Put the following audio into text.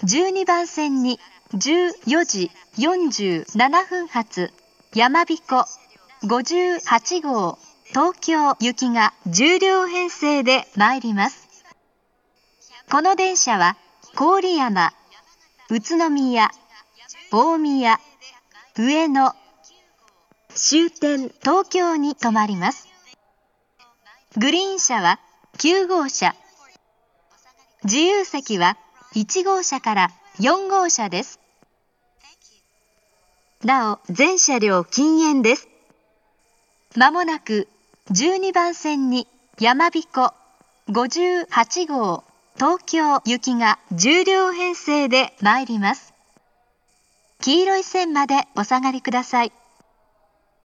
12番線に14時47分発やまびこ58号東京行きが10両編成で参ります。この電車は郡山、宇都宮、大宮、上野、終点東京に停まります。グリーン車は9号車、自由席は1号車から4号車です。なお、全車両禁煙です。まもなく12番線にやまびこ58号東京行きが10両編成で参ります。黄色い線までお下がりください。